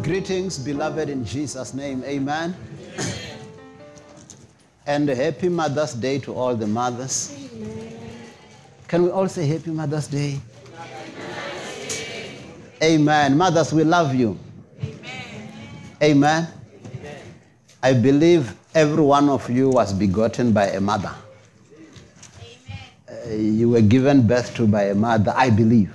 Greetings, beloved, in Jesus' name, amen. And happy Mother's Day to all the mothers. Can we all say happy Mother's Day? Amen. Mothers, we love you. Amen. I believe every one of you was begotten by a mother. You were given birth to by a mother, I believe.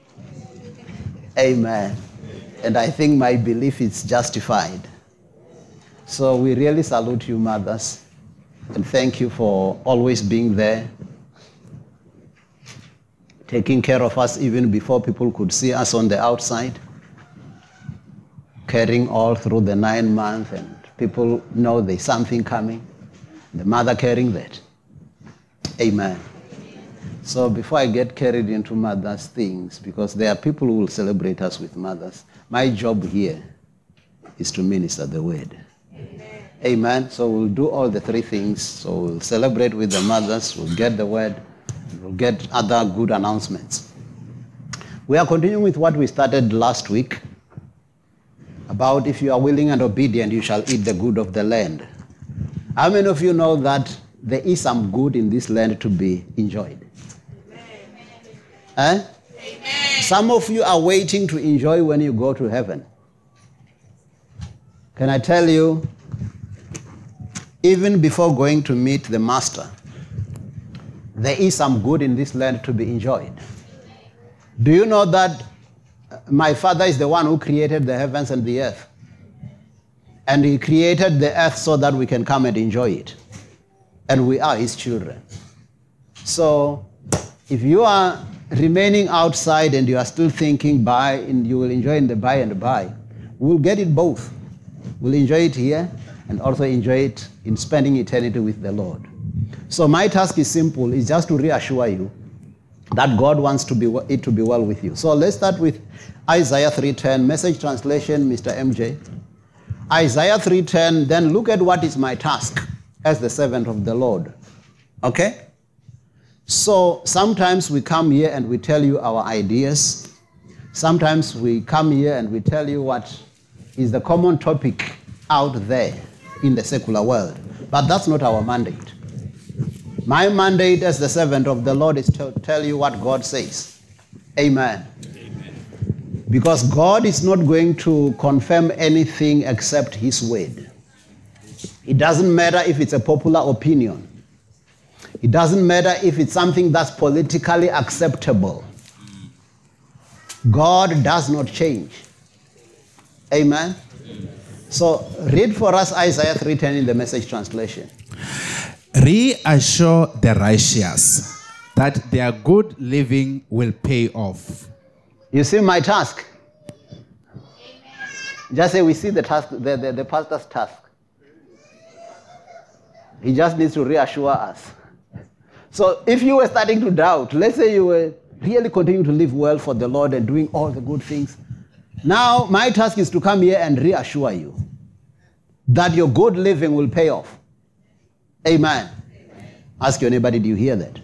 Amen. And I think my belief is justified. So we really salute you, mothers. And thank you for always being there, taking care of us even before people could see us on the outside, carrying all through the 9 months, and people know there's something coming. The mother carrying that. Amen. So before I get carried into mothers' things, because there are people who will celebrate us with mothers, my job here is to minister the word. Amen. Amen. So we'll do all the 3 things. So we'll celebrate with the mothers, we'll get the word, we'll get other good announcements. We are continuing with what we started last week about if you are willing and obedient, you shall eat the good of the land. How many of you know that there is some good in this land to be enjoyed? Eh? Amen. Some of you are waiting to enjoy when you go to heaven. Can I tell you, even before going to meet the Master, there is some good in this land to be enjoyed. Do you know that my Father is the one who created the heavens and the earth? And he created the earth so that we can come and enjoy it. And we are his children. So if you are remaining outside and you are still thinking buy and you will enjoy in the by and by, we'll get it both. We'll enjoy it here and also enjoy it in spending eternity with the Lord. So my task is simple, it's just to reassure you that God wants it to be well with you. So let's start with Isaiah 3:10, Message translation, Mr. MJ. Isaiah 3:10, then look at what is my task as the servant of the Lord. Okay? So sometimes we come here and we tell you our ideas. Sometimes we come here and we tell you what is the common topic out there in the secular world. But that's not our mandate. My mandate as the servant of the Lord is to tell you what God says. Amen. Amen. Because God is not going to confirm anything except his word. It doesn't matter if it's a popular opinion. It doesn't matter if it's something that's politically acceptable. God does not change. Amen? So read for us Isaiah 3:10 in the Message translation. Reassure the righteous that their good living will pay off. You see my task? Just say we see the task, the pastor's task. He just needs to reassure us. So if you were starting to doubt, let's say you were really continuing to live well for the Lord and doing all the good things. Now my task is to come here and reassure you that your good living will pay off. Amen. Ask your neighbor, did you hear that?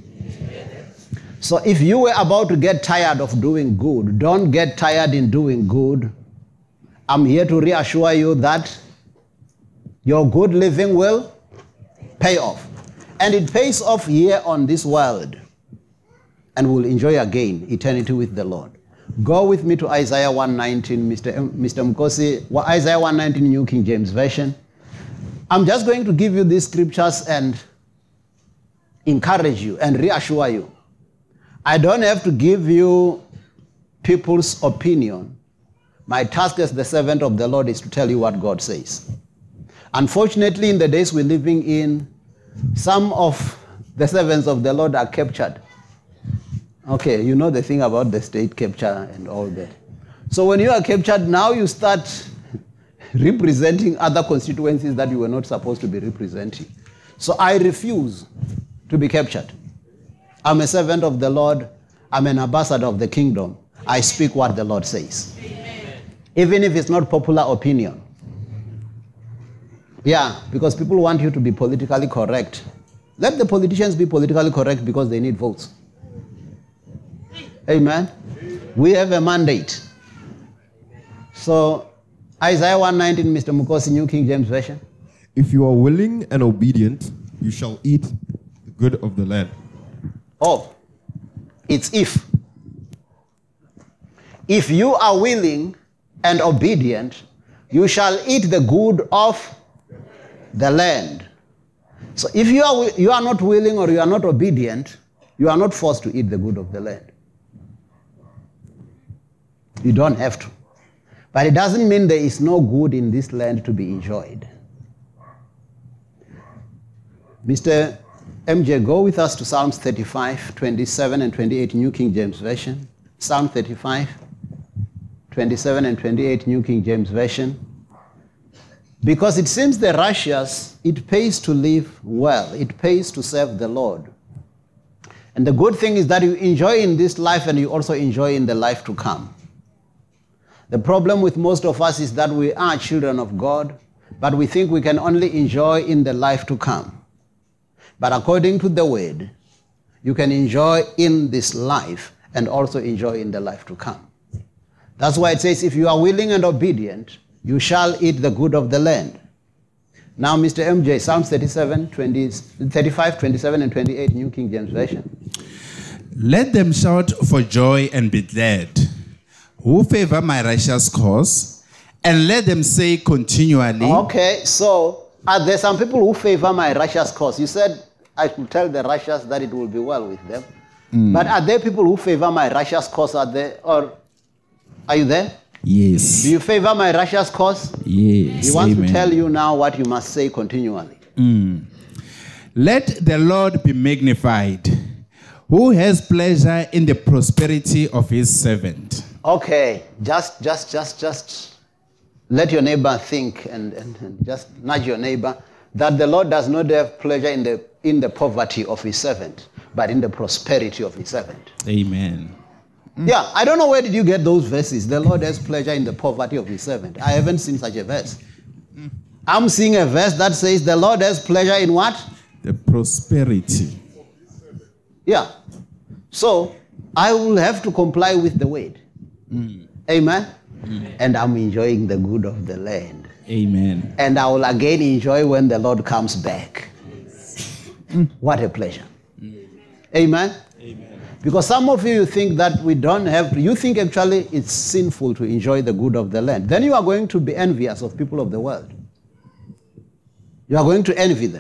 So if you were about to get tired of doing good, don't get tired in doing good. I'm here to reassure you that your good living will pay off. And it pays off here on this world. And we'll enjoy again eternity with the Lord. Go with me to Isaiah 1:19, Mr. Mkosi, Isaiah 1:19, New King James Version. I'm just going to give you these scriptures and encourage you and reassure you. I don't have to give you people's opinion. My task as the servant of the Lord is to tell you what God says. Unfortunately, in the days we're living in, some of the servants of the Lord are captured. Okay, you know the thing about the state capture and all that. So when you are captured, now you start representing other constituencies that you were not supposed to be representing. So I refuse to be captured. I'm a servant of the Lord. I'm an ambassador of the kingdom. I speak what the Lord says. Amen. Even if it's not popular opinion. Yeah, because people want you to be politically correct. Let the politicians be politically correct because they need votes. Amen. We have a mandate. So Isaiah 1:19, Mr. Mukosi, New King James Version. If you are willing and obedient, you shall eat the good of the land. Oh, it's if. If you are willing and obedient, you shall eat the good of the land. So if you are not willing or you are not obedient, you are not forced to eat the good of the land. You don't have to. But it doesn't mean there is no good in this land to be enjoyed. Mr. MJ, go with us to Psalms 35, 27 and 28, New King James Version. Psalm 35, 27 and 28, New King James Version. Because it seems the righteous, it pays to live well. It pays to serve the Lord. And the good thing is that you enjoy in this life and you also enjoy in the life to come. The problem with most of us is that we are children of God, but we think we can only enjoy in the life to come. But according to the word, you can enjoy in this life and also enjoy in the life to come. That's why it says, if you are willing and obedient, you shall eat the good of the land. Now, Mr. MJ, Psalms 35, 27, and 28, New King James Version. Let them shout for joy and be glad, who favor my righteous cause, and let them say continually. Okay, so are there some people who favor my righteous cause? You said I should tell the righteous that it will be well with them. But are there people who favor my righteous cause? Are you there? Yes. Do you favor my righteous cause? Yes. He wants Amen. to tell you now what you must say continually. Let the Lord be magnified, who has pleasure in the prosperity of his servant. Okay, just let your neighbor think and just nudge your neighbor that the Lord does not have pleasure in the poverty of his servant, but in the prosperity of his servant. Amen. Yeah, I don't know where did you get those verses. The Lord has pleasure in the poverty of his servant. I haven't seen such a verse. I'm seeing a verse that says the Lord has pleasure in what? The prosperity. Yeah. So I will have to comply with the word. Amen. And I'm enjoying the good of the land. Amen. And I will again enjoy when the Lord comes back. What a pleasure. Amen. Amen. Because some of you think that we don't have to, you think actually it's sinful to enjoy the good of the land. Then you are going to be envious of people of the world. You are going to envy them.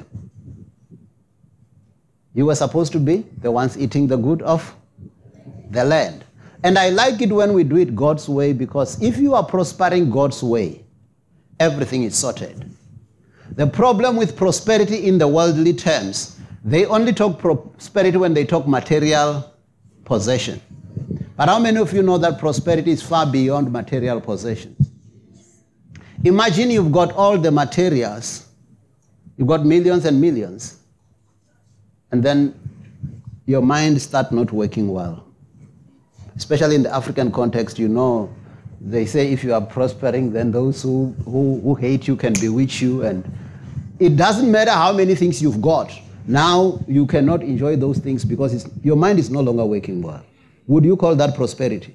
You were supposed to be the ones eating the good of the land. And I like it when we do it God's way, because if you are prospering God's way, everything is sorted. The problem with prosperity in the worldly terms, they only talk prosperity when they talk material possession. But how many of you know that prosperity is far beyond material possessions? Imagine you've got all the materials, you've got millions and millions, and then your mind starts not working well. Especially in the African context, you know, they say if you are prospering, then those who hate you can bewitch you, and it doesn't matter how many things you've got. Now you cannot enjoy those things because your mind is no longer working well. Would you call that prosperity?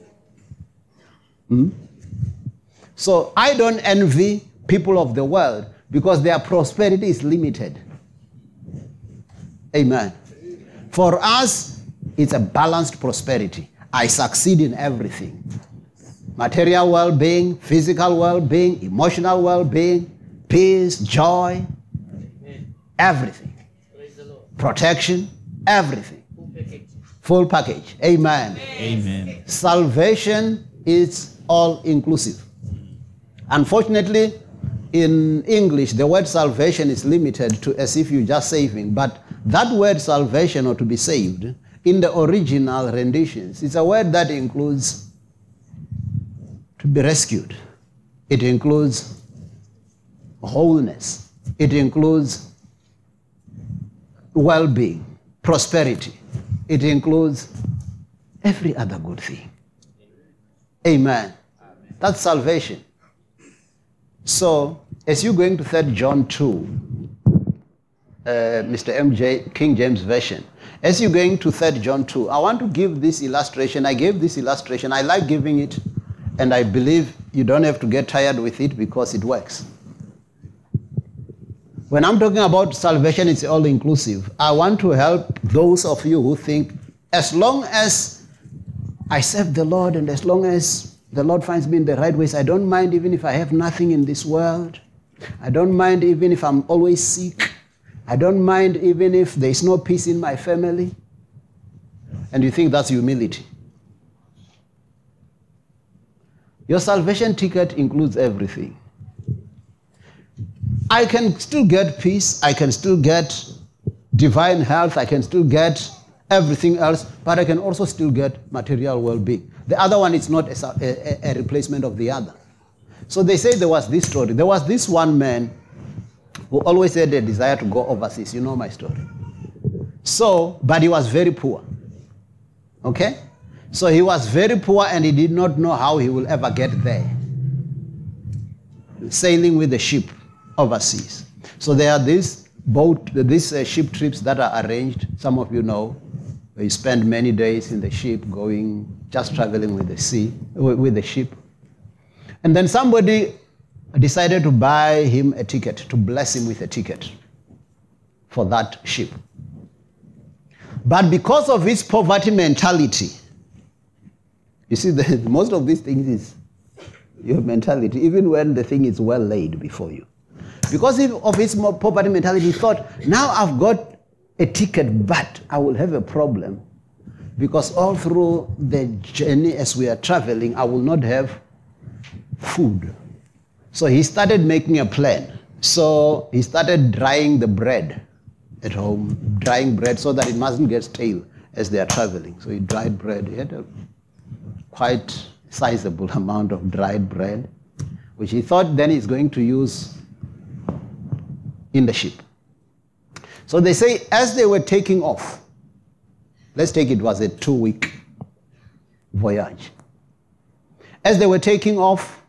So I don't envy people of the world because their prosperity is limited. Amen. For us, it's a balanced prosperity. I succeed in everything. Material well-being, physical well-being, emotional well-being, peace, joy, everything. Protection, everything. Full package. Amen. Amen. Salvation is all-inclusive. Unfortunately, in English, the word salvation is limited to as if you're just saving. But that word salvation, or to be saved, in the original renditions, it's a word that includes to be rescued. It includes wholeness. It includes well-being, prosperity. It includes every other good thing. Amen. That's salvation. So, as you're going to 3 John 2, Mr. MJ, King James Version, as you're going to 3 John 2, I want to give this illustration. I gave this illustration. I like giving it And I believe you don't have to get tired with it because it works. When I'm talking about salvation, it's all inclusive. I want to help those of you who think, as long as I serve the Lord and as long as the Lord finds me in the right ways, I don't mind even if I have nothing in this world. I don't mind even if I'm always sick. I don't mind even if there's no peace in my family. And you think that's humility. Your salvation ticket includes everything. I can still get peace, I can still get divine health, I can still get everything else, but I can also still get material well-being. The other one is not a replacement of the other. So they say there was this story. There was this one man who always had a desire to go overseas. You know my story. So, but he was very poor. Okay? So he was very poor and he did not know how he will ever get there. Sailing with the ship overseas. So there are these ship trips that are arranged. Some of you know. You spend many days in the ship just traveling with the ship. And then somebody decided to buy him a ticket, to bless him with a ticket for that ship. But because of his poverty mentality, you see, most of these things is your mentality, even when the thing is well laid before you. Because of his poverty mentality, he thought, now I've got a ticket, but I will have a problem because all through the journey as we are traveling, I will not have food. So he started making a plan. So he started drying the bread at home, drying bread so that it mustn't get stale as they are traveling. So he dried bread. He had a quite sizable amount of dried bread, which he thought then he's going to use in the ship. So they say as they were taking off, let's take it was a 2-week voyage. As they were taking off,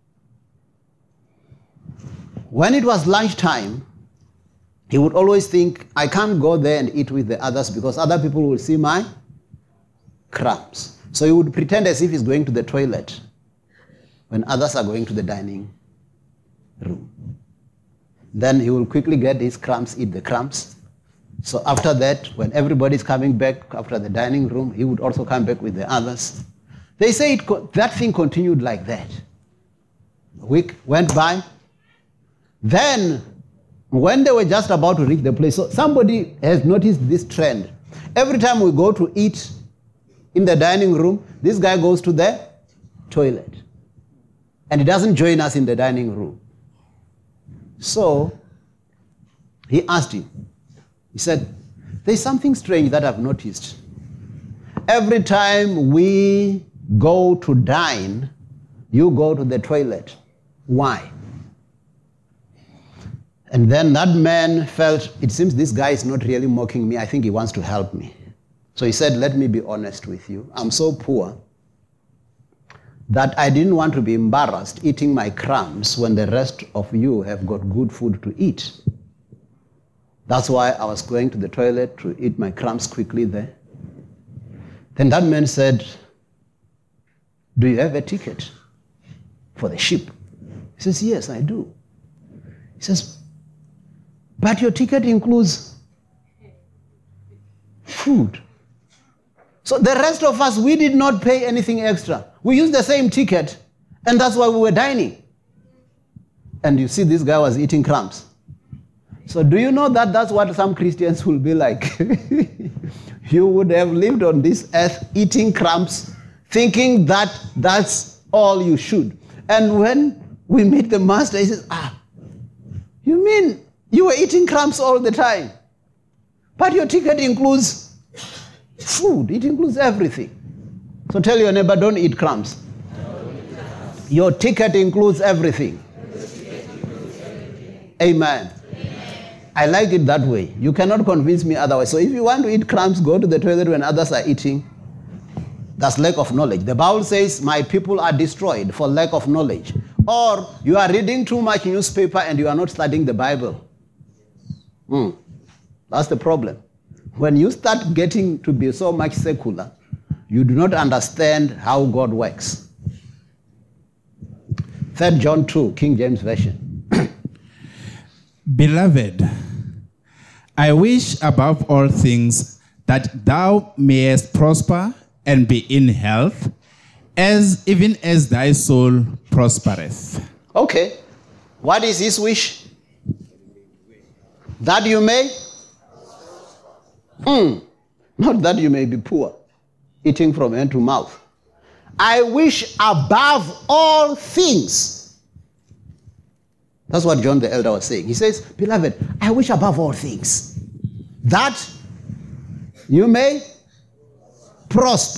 when it was lunchtime, he would always think, I can't go there and eat with the others because other people will see my crumbs. So he would pretend as if he's going to the toilet when others are going to the dining room. Then he will quickly get his crumbs, eat the crumbs. So after that, when everybody's coming back after the dining room, he would also come back with the others. They say that thing continued like that. A week went by. Then, when they were just about to reach the place, so somebody has noticed this trend. Every time we go to eat in the dining room, this guy goes to the toilet. And he doesn't join us in the dining room. So, he asked him. He said, there's something strange that I've noticed. Every time we go to dine, you go to the toilet. Why? And then that man felt, it seems this guy is not really mocking me. I think he wants to help me. So he said, let me be honest with you. I'm so poor that I didn't want to be embarrassed eating my crumbs when the rest of you have got good food to eat. That's why I was going to the toilet to eat my crumbs quickly there. Then that man said, do you have a ticket for the ship? He says, yes, I do. He says, but your ticket includes food. So the rest of us, we did not pay anything extra. We used the same ticket, and that's why we were dining. And you see, this guy was eating crumbs. So do you know that that's what some Christians will be like? You would have lived on this earth eating crumbs, thinking that that's all you should. And when we meet the master, he says, you mean you were eating crumbs all the time? But your ticket includes food. It includes everything. So tell your neighbor, don't eat crumbs. Your ticket includes everything. Amen. I like it that way. You cannot convince me otherwise. So if you want to eat crumbs, go to the toilet when others are eating. That's lack of knowledge. The Bible says, my people are destroyed for lack of knowledge. Or you are reading too much newspaper and you are not studying the Bible. That's the problem. When you start getting to be so much secular, you do not understand how God works. 3 John 2, King James Version. Beloved, I wish above all things that thou mayest prosper and be in health, even as thy soul prospereth. Okay. What is his wish? That you may? Not that you may be poor, eating from hand to mouth. I wish above all things. That's what John the Elder was saying. He says, beloved, I wish above all things that you may prosper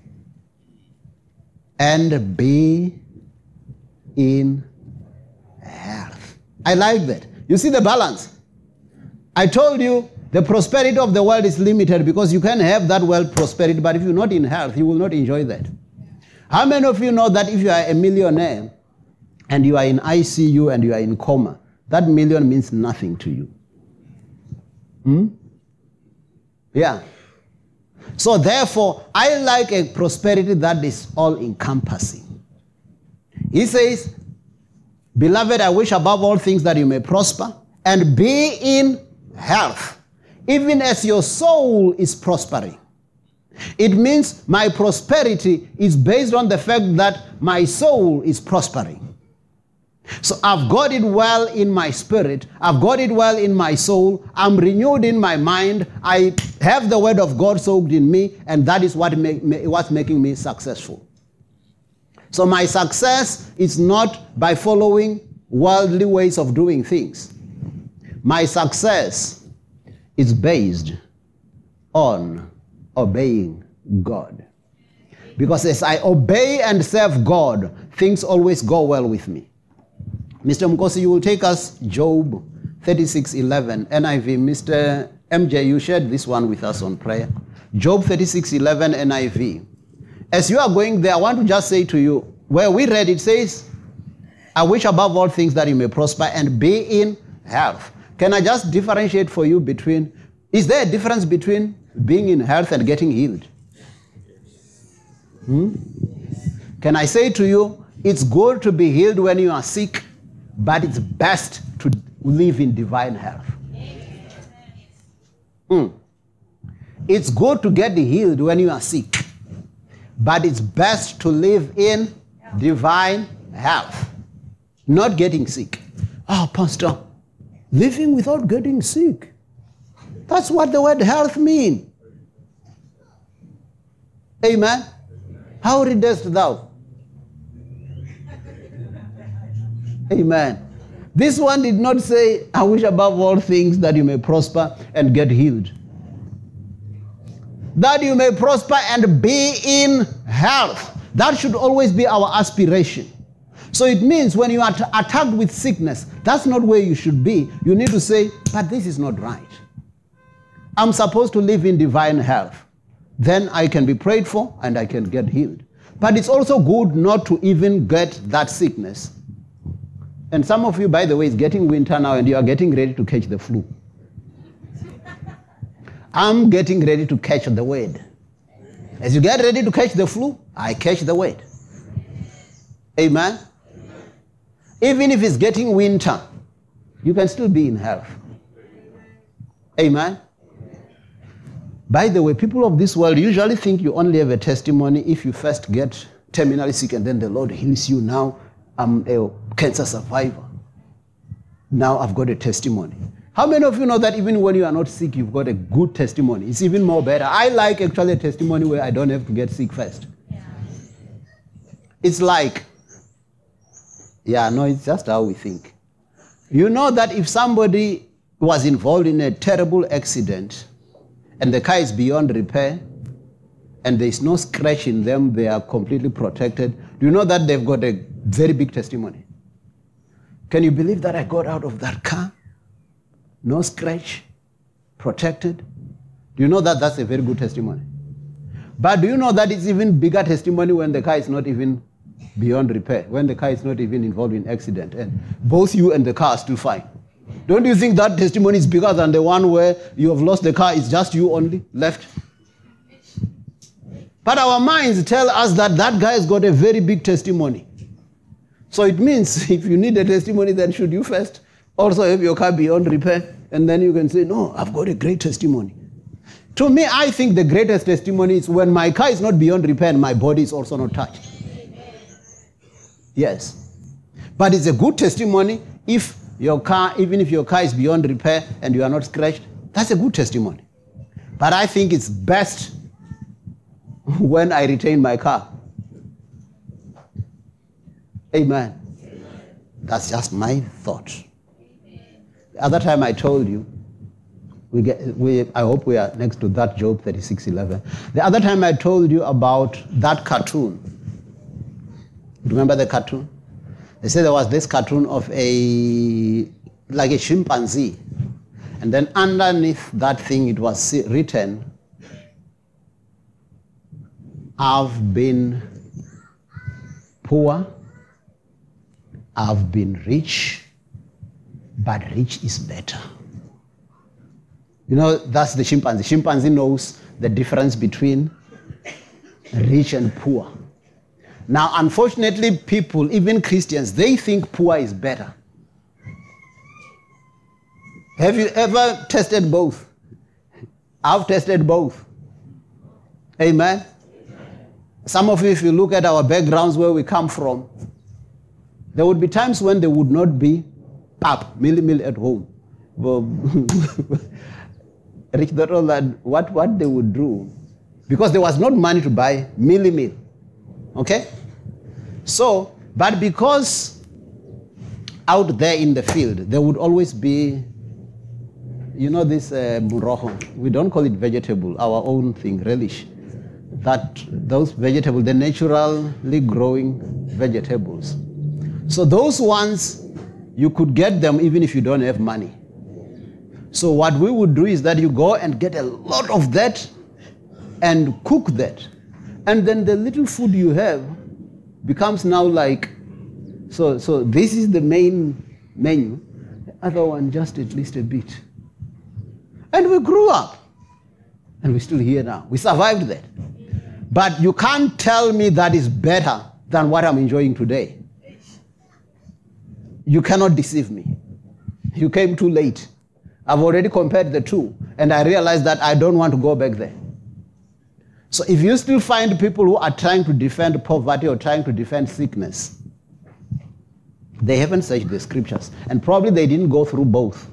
and be in health. I like that. You see the balance? I told you the prosperity of the world is limited because you can have that world prosperity, but if you're not in health, you will not enjoy that. How many of you know that if you are a millionaire and you are in ICU and you are in coma, that million means nothing to you? Yeah. So therefore, I like a prosperity that is all-encompassing. He says, beloved, I wish above all things that you may prosper and be in health, even as your soul is prospering. It means my prosperity is based on the fact that my soul is prospering. So I've got it well in my spirit. I've got it well in my soul. I'm renewed in my mind. I have the word of God soaked in me, and that is what's making me successful. So my success is not by following worldly ways of doing things. My success is based on obeying God. Because as I obey and serve God, things always go well with me. Mr. Mkosi, you will take us Job 36:11, NIV. Mr. MJ, you shared this one with us on prayer. Job 36:11, NIV. As you are going there, I want to just say to you, where we read it says, I wish above all things that you may prosper and be in health. Can I just differentiate for you between, is there a difference between being in health and getting healed? Can I say to you, it's good to be healed when you are sick, but it's best to live in divine health. It's good to get healed when you are sick, but it's best to live in divine health, not getting sick. Oh, Pastor, living without getting sick. That's what the word health means. Amen. How readest thou? Amen. This one did not say, I wish above all things that you may prosper and get healed. That you may prosper and be in health. That should always be our aspiration. So it means when you are attacked with sickness, that's not where you should be. You need to say, but this is not right. I'm supposed to live in divine health. Then I can be prayed for and I can get healed. But it's also good not to even get that sickness. And some of you, by the way, it's getting winter now and you are getting ready to catch the flu. I'm getting ready to catch the word. As you get ready to catch the flu, I catch the word. Amen? Even if it's getting winter, you can still be in health. Amen? By the way, people of this world usually think you only have a testimony if you first get terminally sick and then the Lord heals you. Now I'm a cancer survivor. Now I've got a testimony. How many of you know that even when you are not sick, you've got a good testimony? It's even more better. I like actually a testimony where I don't have to get sick first. Yeah. It's like, it's just how we think. You know that if somebody was involved in a terrible accident and the car is beyond repair and there's no scratch in them, they are completely protected, do you know that they've got a very big testimony? Can you believe that I got out of that car? No scratch, protected. Do you know that that's a very good testimony? But do you know that it's even bigger testimony when the car is not even beyond repair, when the car is not even involved in accident, and both you and the car are still fine? Don't you think that testimony is bigger than the one where you have lost the car, it's just you only left? But our minds tell us that that guy has got a very big testimony. So it means if you need a testimony, then should you first also have your car beyond repair? And then you can say, no, I've got a great testimony. To me, I think the greatest testimony is when my car is not beyond repair and my body is also not touched. Yes. But it's a good testimony if your car, even if your car is beyond repair and you are not scratched, that's a good testimony. But I think it's best when I retain my car. Amen. That's just my thought. The other time I told you, I hope we are next to that Job 36:11. The other time I told you about that cartoon. Remember the cartoon? They said there was this cartoon of like a chimpanzee. And then underneath that thing it was written, I've been poor, I've been rich, but rich is better. You know, that's the chimpanzee. Chimpanzee knows the difference between rich and poor. Now, unfortunately, people, even Christians, they think poor is better. Have you ever tested both? I've tested both. Amen? Some of you, if you look at our backgrounds where we come from, there would be times when there would not be pap, milli at home. Rich thought all that what they would do, because there was not money to buy milli. Okay? So, but because out there in the field, there would always be, you know, this muroho. We don't call it vegetable, our own thing, relish. Those vegetables, the naturally growing vegetables. So those ones, you could get them even if you don't have money. So what we would do is that you go and get a lot of that and cook that. And then the little food you have becomes now like, so this is the main menu. The other one just at least a bit. And we grew up. And we're still here now. We survived that. But you can't tell me that is better than what I'm enjoying today. You cannot deceive me. You came too late. I've already compared the two, and I realized that I don't want to go back there. So if you still find people who are trying to defend poverty or trying to defend sickness, they haven't searched the scriptures, and probably they didn't go through both.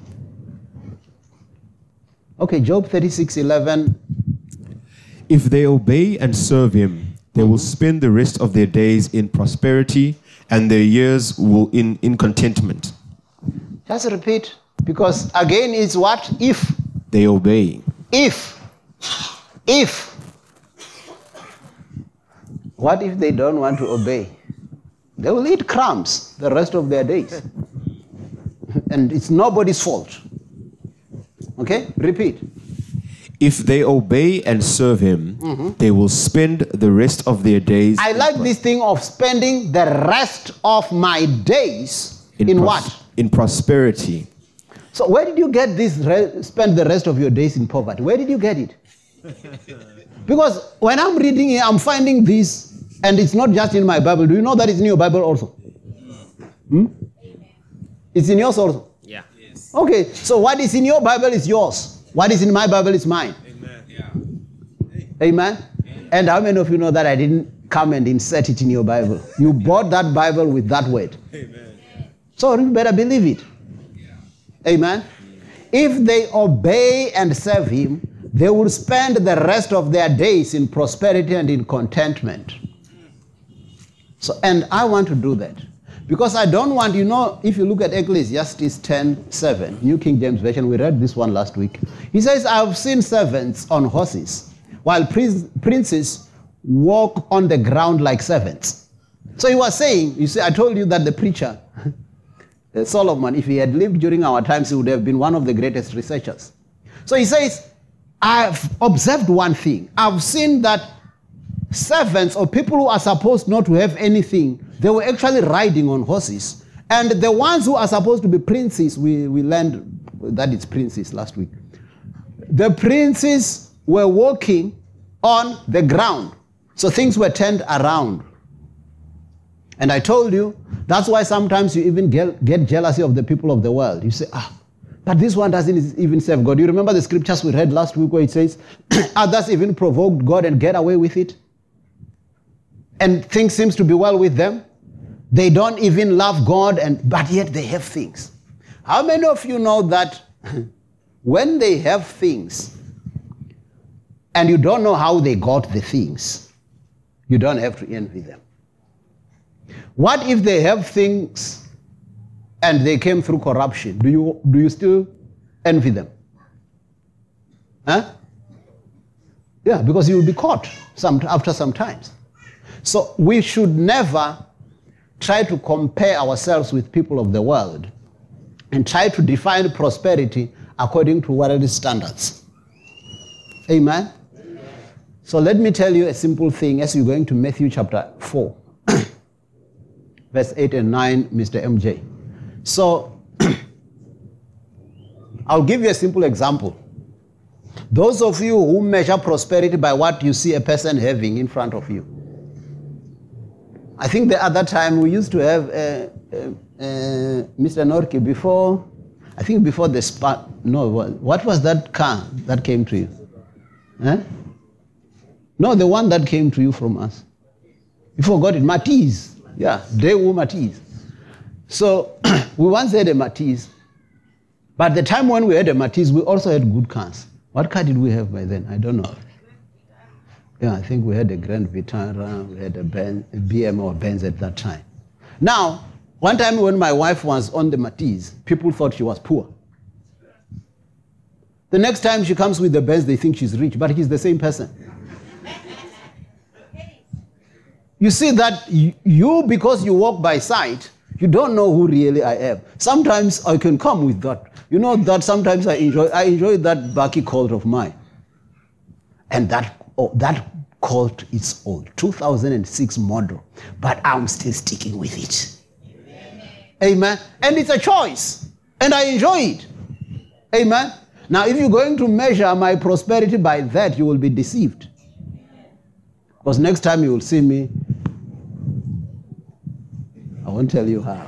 Okay, Job 36:11. If they obey and serve him, they will spend the rest of their days in prosperity, and their years will in contentment. Just repeat, because again it's what? If. They obey. If. What if they don't want to obey? They will eat crumbs the rest of their days. And it's nobody's fault. Okay? Repeat. If they obey and serve him, they will spend the rest of their days. I like this thing of spending the rest of my days in what? In prosperity. So where did you get this spend the rest of your days in poverty? Where did you get it? Because when I'm reading it, I'm finding this, and it's not just in my Bible. Do you know that it's in your Bible also? It's in yours also? Yeah. Yes. Okay, so what is in your Bible is yours. What is in my Bible is mine. Amen. Yeah. Amen? And how many of you know that I didn't come and insert it in your Bible? You bought that Bible with that word. Amen. So you better believe it. Amen? If they obey and serve him, they will spend the rest of their days in prosperity and in contentment. So, and I want to do that. Because I don't want, you know, if you look at Ecclesiastes 10:7, New King James Version, we read this one last week. He says, I've seen servants on horses, while princes walk on the ground like servants. So he was saying, you see, I told you that the preacher, Solomon, if he had lived during our times, he would have been one of the greatest researchers. So he says, I've observed one thing. I've seen that servants or people who are supposed not to have anything, they were actually riding on horses. And the ones who are supposed to be princes, we learned that it's princes last week. The princes were walking on the ground. So things were turned around. And I told you, that's why sometimes you even get jealousy of the people of the world. You say, but this one doesn't even serve God. You remember the scriptures we read last week where it says, others even provoked God and get away with it? And things seems to be well with them. They don't even love God, but yet they have things. How many of you know that when they have things and you don't know how they got the things, you don't have to envy them? What if they have things and they came through corruption? Do you still envy them? Huh? Yeah, because you will be caught after some times. So we should never try to compare ourselves with people of the world and try to define prosperity according to worldly standards. Amen? So let me tell you a simple thing as you're going to Matthew chapter 4, verse 8 and 9, Mr. MJ. So I'll give you a simple example. Those of you who measure prosperity by what you see a person having in front of you. I think the other time we used to have Mr. Norki before the spa. No, what was that car that came to you? Huh? No, the one that came to you from us. You forgot it, Matiz. Yeah, Daewoo Matiz. So we once had a Matiz. But the time when we had a Matiz, we also had good cars. What car did we have by then? I don't know. Yeah, I think we had a Grand Vitara, we had a BM or Benz at that time. Now, one time when my wife was on the Matiz, people thought she was poor. The next time she comes with the Benz, they think she's rich, but she's the same person. You see that you, because you walk by sight, you don't know who really I am. Sometimes I can come with that. You know that sometimes I enjoy that Bucky Colt of mine. And that Colt is old, 2006 model, but I'm still sticking with it. Amen. And it's a choice, and I enjoy it. Amen. Now, if you're going to measure my prosperity by that, you will be deceived. Because next time you will see me, I won't tell you how.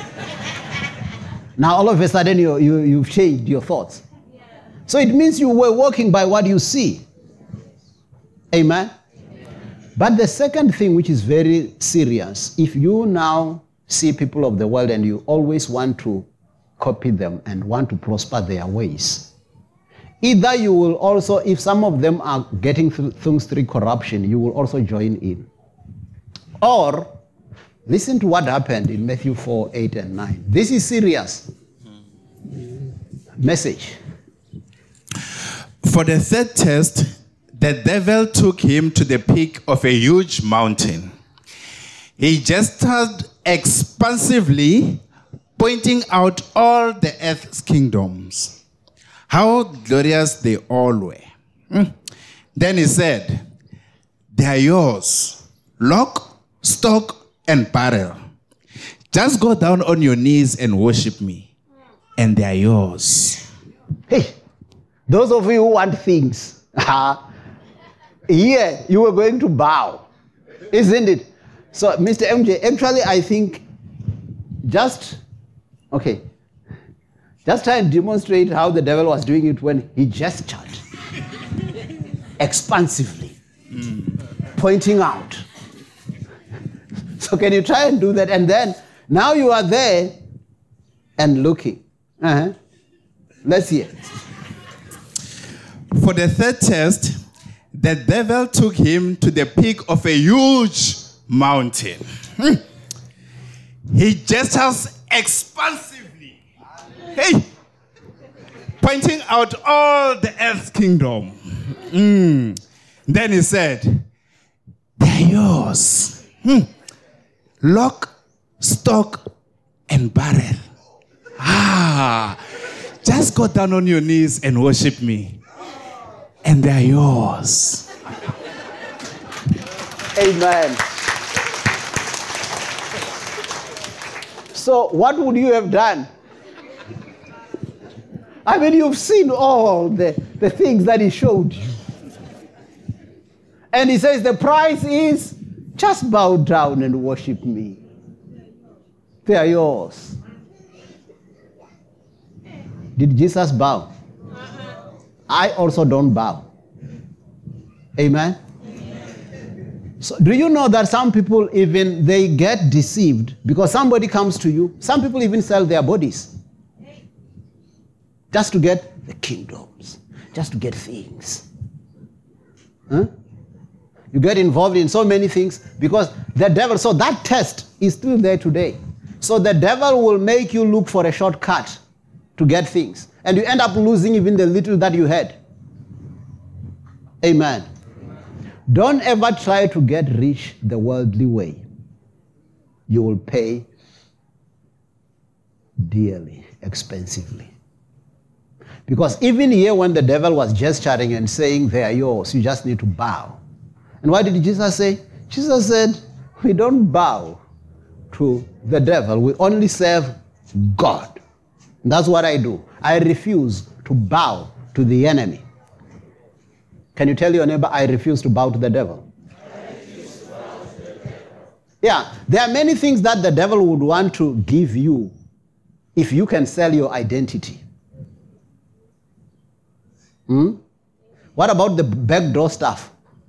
Now, all of a sudden, you've changed your thoughts. So it means you were walking by what you see. Amen? But the second thing, which is very serious, if you now see people of the world and you always want to copy them and want to prosper their ways, either you will also, if some of them are getting things through corruption, you will also join in. Or, listen to what happened in Matthew 4, 8 and 9. This is serious. Message. For the third test, the devil took him to the peak of a huge mountain. He gestured expansively, pointing out all the earth's kingdoms. How glorious they all were. Then he said, they are yours, lock, stock, and barrel. Just go down on your knees and worship me, and they are yours. Hey, those of you who want things, here you were going to bow, isn't it? So, Mr. MJ, actually, I think just try and demonstrate how the devil was doing it when he gestured expansively, pointing out. So can you try and do that? And then, now you are there and looking. Let's hear. For the third test, the devil took him to the peak of a huge mountain. He gestures expansively, pointing out all the earth's kingdom. Then he said, they're yours. Lock, stock, and barrel. Just go down on your knees and worship me, and they're yours. Amen. So what would you have done? I mean, you've seen all the things that he showed you. And he says the price is just bow down and worship me. They are yours. Did Jesus bow? I also don't bow. Amen? So do you know that some people even, they get deceived because somebody comes to you. Some people even sell their bodies just to get the kingdoms, just to get things. Huh? You get involved in so many things because the devil, so that test is still there today. So the devil will make you look for a shortcut to get things. And you end up losing even the little that you had. Amen. Don't ever try to get rich the worldly way. You will pay dearly, expensively. Because even here when the devil was gesturing and saying, they are yours, you just need to bow. And what did Jesus say? Jesus said, we don't bow to the devil. We only serve God. And that's what I do. I refuse to bow to the enemy. Can you tell your neighbor, I refuse to bow to the devil? Yeah, there are many things that the devil would want to give you if you can sell your identity. What about the backdoor stuff?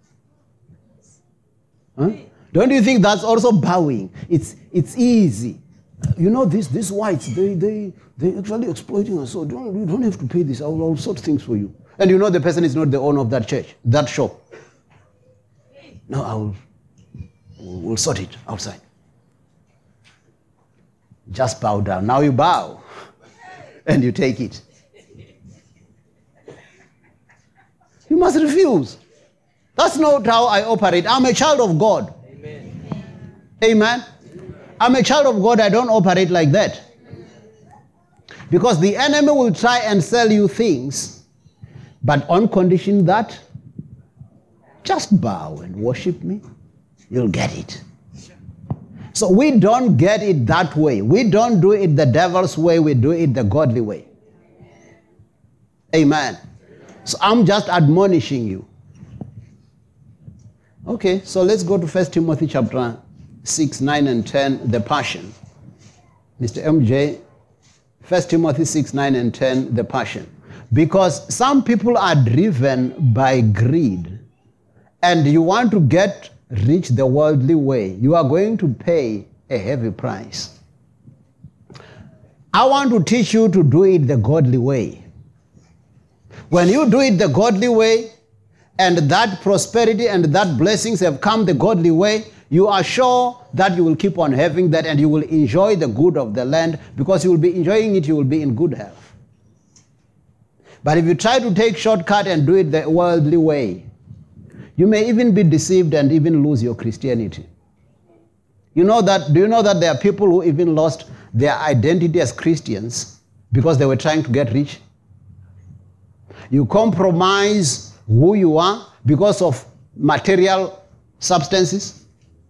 Huh? Don't you think that's also bowing? It's easy. You know, these whites, they actually exploiting us, so you don't have to pay this. I'll sort things for you. And you know the person is not the owner of that church, that shop. No, we'll sort it outside. Just bow down. Now you bow and you take it. You must refuse. That's not how I operate. I'm a child of God. Amen. Amen. I'm a child of God. I don't operate like that. Because the enemy will try and sell you things, but on condition that just bow and worship me, you'll get it. So we don't get it that way. We don't do it the devil's way. We do it the godly way. Amen. So I'm just admonishing you. Okay, so let's go to 1 Timothy chapter 6, 9, and 10, the Passion. Mr. MJ, 1 Timothy 6, 9, and 10, the Passion. Because some people are driven by greed, and you want to get rich the worldly way, you are going to pay a heavy price. I want to teach you to do it the godly way. When you do it the godly way, and that prosperity and that blessings have come the godly way, you are sure that you will keep on having that and you will enjoy the good of the land, because you will be enjoying it, you will be in good health. But if you try to take shortcut and do it the worldly way, you may even be deceived and even lose your Christianity. Do you know that there are people who even lost their identity as Christians because they were trying to get rich? You compromise who you are because of material substances.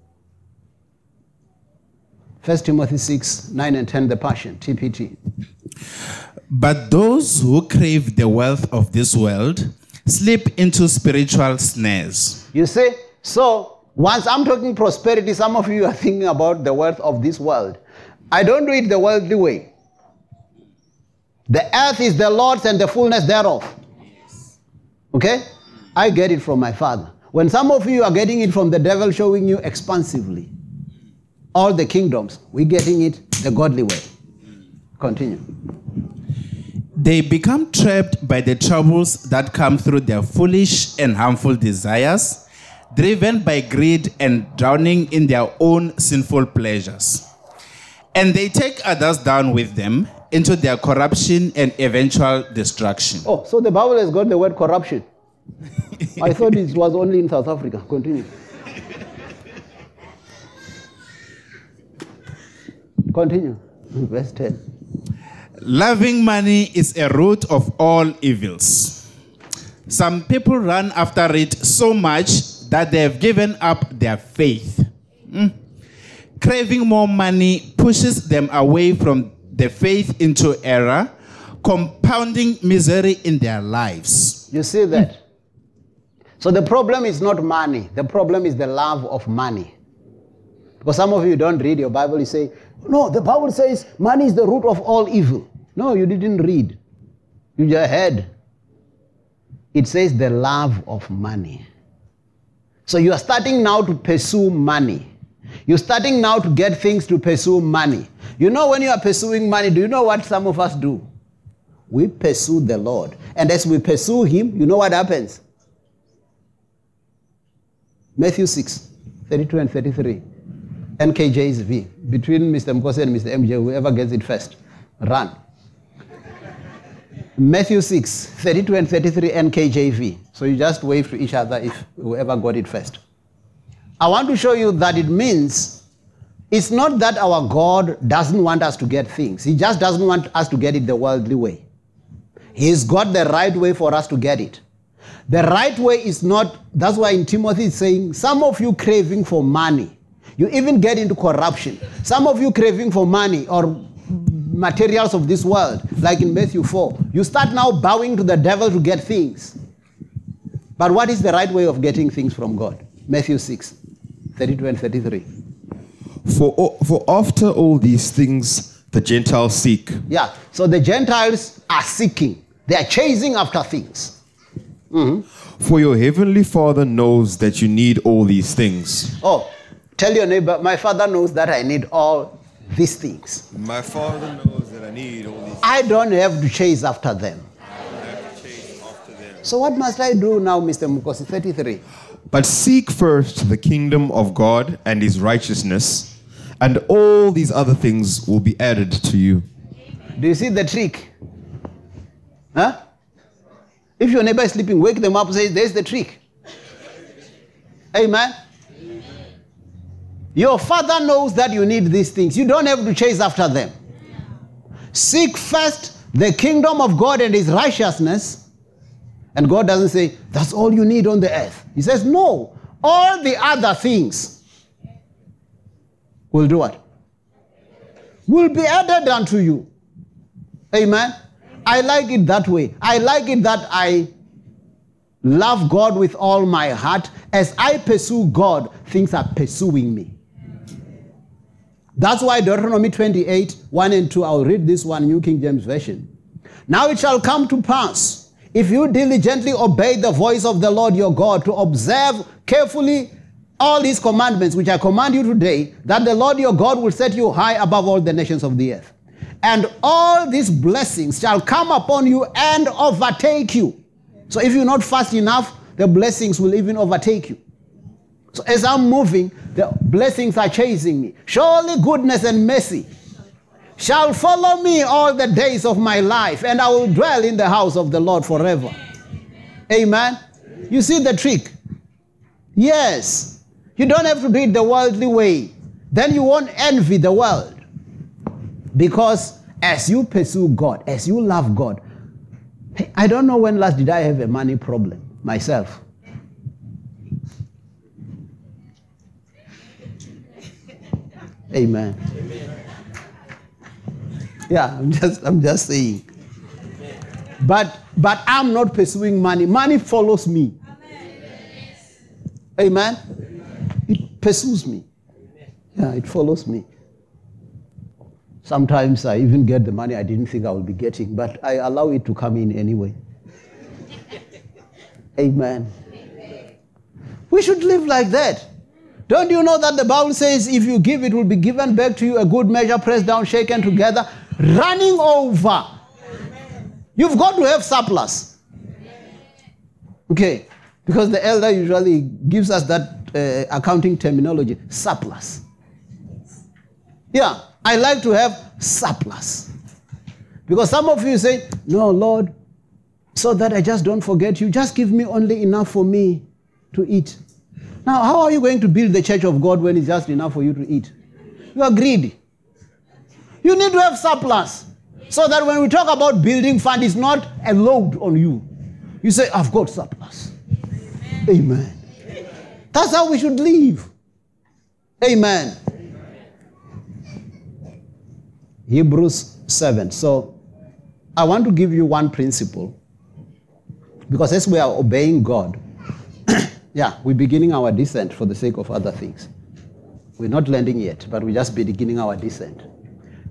1 Timothy 6, 9 and 10, the Passion, TPT. But those who crave the wealth of this world slip into spiritual snares. You see, so once I'm talking prosperity, some of you are thinking about the wealth of this world. I don't do it the worldly way. The earth is the Lord's and the fullness thereof. Okay? I get it from my Father. When some of you are getting it from the devil showing you expansively all the kingdoms, we're getting it the godly way. Continue. They become trapped by the troubles that come through their foolish and harmful desires, driven by greed and drowning in their own sinful pleasures. And they take others down with them into their corruption and eventual destruction. Oh, so the Bible has got the word corruption. I thought it was only in South Africa. Continue. Continue. Verse 10. Loving money is a root of all evils. Some people run after it so much that they have given up their faith. Craving more money pushes them away from the faith into error, compounding misery in their lives. You see that? So the problem is not money. The problem is the love of money. Because some of you don't read your Bible, you say, No, the Bible says money is the root of all evil. No, you didn't read. You just heard. It says the love of money. So you are starting now to pursue money. You're starting now to get things to pursue money. You know, when you are pursuing money, do you know what some of us do? We pursue the Lord. And as we pursue him, you know what happens? Matthew 6, 32 and 33. NKJV. Between Mr. Mkose and Mr. MJ, whoever gets it first, run. Matthew 6, 32 and 33 NKJV. So you just wave to each other if whoever got it first. I want to show you that it means it's not that our God doesn't want us to get things. He just doesn't want us to get it the worldly way. He's got the right way for us to get it. The right way is not, that's why in Timothy it's saying, some of you craving for money. You even get into corruption. Some of you craving for money or materials of this world, like in Matthew 4. You start now bowing to the devil to get things. But what is the right way of getting things from God? Matthew 6, 32 and 33. For after all these things the Gentiles seek. Yeah, so the Gentiles are seeking. They are chasing after things. Mm-hmm. For your heavenly Father knows that you need all these things. Oh, tell your neighbor, my Father knows that I need all these things. My Father knows that I need all these. I don't have to chase after them. I don't have to chase after them. So what must I do now, Mr. Mukosi? 33. But seek first the kingdom of God and his righteousness, and all these other things will be added to you. Do you see the trick? Huh? If your neighbor is sleeping, wake them up and say, there's the trick. Amen? Your Father knows that you need these things. You don't have to chase after them. Seek first the kingdom of God and his righteousness. And God doesn't say, that's all you need on the earth. He says, no. All the other things will do what? Will be added unto you. Amen? I like it that way. I like it that I love God with all my heart. As I pursue God, things are pursuing me. That's why Deuteronomy 28, 1 and 2, I'll read this one, New King James Version. Now it shall come to pass, if you diligently obey the voice of the Lord your God, to observe carefully all his commandments, which I command you today, that the Lord your God will set you high above all the nations of the earth. And all these blessings shall come upon you and overtake you. So if you're not fast enough, the blessings will even overtake you. So as I'm moving, the blessings are chasing me. Surely goodness and mercy shall follow me all the days of my life, and I will dwell in the house of the Lord forever. Amen. You see the trick? Yes. You don't have to do it the worldly way. Then you won't envy the world. Because as you pursue God, as you love God, hey, I don't know when last did I have a money problem myself. Amen. Yeah, I'm just saying. But I'm not pursuing money. Money follows me. Amen. It pursues me. Yeah, it follows me. Sometimes I even get the money I didn't think I would be getting, but I allow it to come in anyway. Amen. We should live like that. Don't you know that the Bible says if you give, it will be given back to you, a good measure, pressed down, shaken together, running over. You've got to have surplus. Okay, because the elder usually gives us that accounting terminology, surplus. Yeah, I like to have surplus. Because some of you say, no, Lord, so that I just don't forget you, just give me only enough for me to eat. Now, how are you going to build the church of God when it's just enough for you to eat? You are greedy. You need to have surplus. So that when we talk about building fund, it's not a load on you. You say, I've got surplus. Amen. That's how we should live. Amen. Hebrews 7. So, I want to give you one principle. Because as we are obeying God, yeah, we're beginning our descent for the sake of other things. We're not landing yet, but we're just beginning our descent.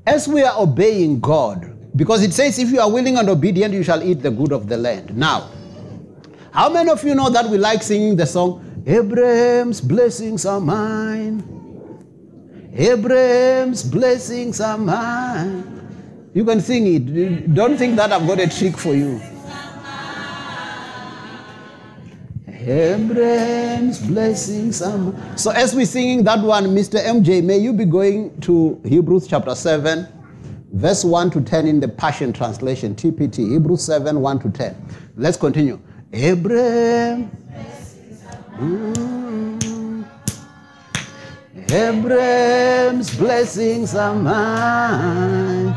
as we are obeying God, because it says, if you are willing and obedient, you shall eat the good of the land. Now, how many of you know that we like singing the song, Abraham's blessings are mine? Abraham's blessings are mine. You can sing it. Don't think that I've got a trick for you. Abraham's blessings are mine. So as we're singing that one, Mr. MJ, may you be going to Hebrews chapter 7, verse 1 to 10 in the Passion Translation, TPT. Hebrews 7, 1 to 10. Let's continue. Abraham. Abraham's blessings are mine.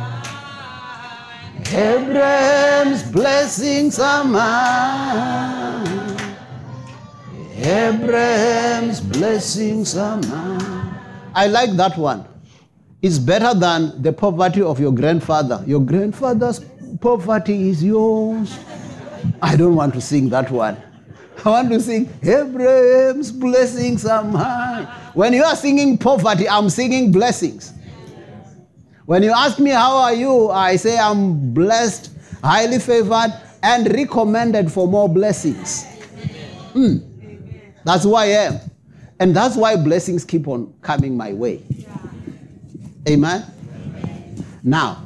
Abraham's blessings are mine. Abraham's blessings are mine. I like that one. It's better than the poverty of your grandfather. Your grandfather's poverty is yours. I don't want to sing that one. I want to sing, Abraham's blessings are mine. When you are singing poverty, I'm singing blessings. When you ask me, how are you? I say, I'm blessed, highly favored, and recommended for more blessings. That's who I am. And that's why blessings keep on coming my way. Amen? Now,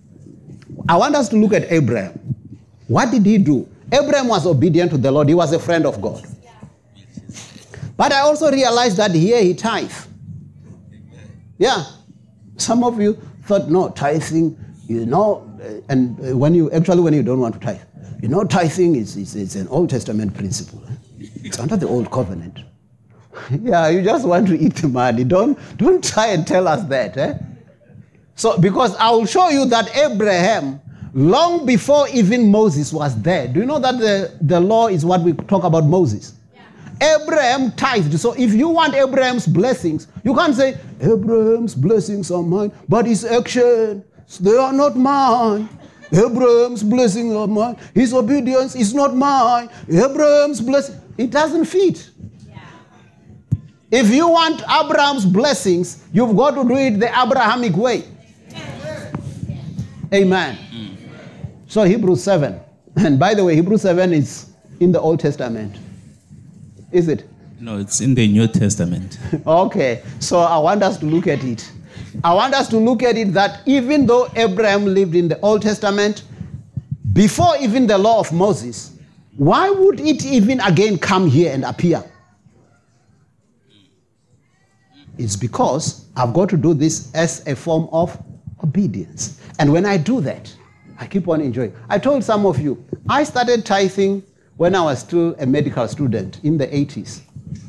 I want us to look at Abraham. What did he do? Abraham was obedient to the Lord. He was a friend of God. But I also realized that here he tithed. Yeah. Some of you thought, no, tithing, and when you don't want to tithe, tithing is an Old Testament principle. It's under the Old Covenant. Yeah, you just want to eat the money. Don't try and tell us that. So, because I will show you that Abraham, long before even Moses was there, do you know that the law is what we talk about Moses? Yeah. Abraham tithed. So if you want Abraham's blessings, you can't say, Abraham's blessings are mine, but his actions, they are not mine. Abraham's blessings are mine. His obedience is not mine. Abraham's blessing. It doesn't fit. Yeah. If you want Abraham's blessings, you've got to do it the Abrahamic way. Yeah. Amen. So Hebrews 7. And by the way, Hebrews 7 is in the Old Testament. Is it? No, it's in the New Testament. Okay. So I want us to look at it. I want us to look at it that even though Abraham lived in the Old Testament, before even the law of Moses, why would it even again come here and appear? It's because I've got to do this as a form of obedience. And when I do that, I keep on enjoying. I told some of you, I started tithing when I was still a medical student in the 80s.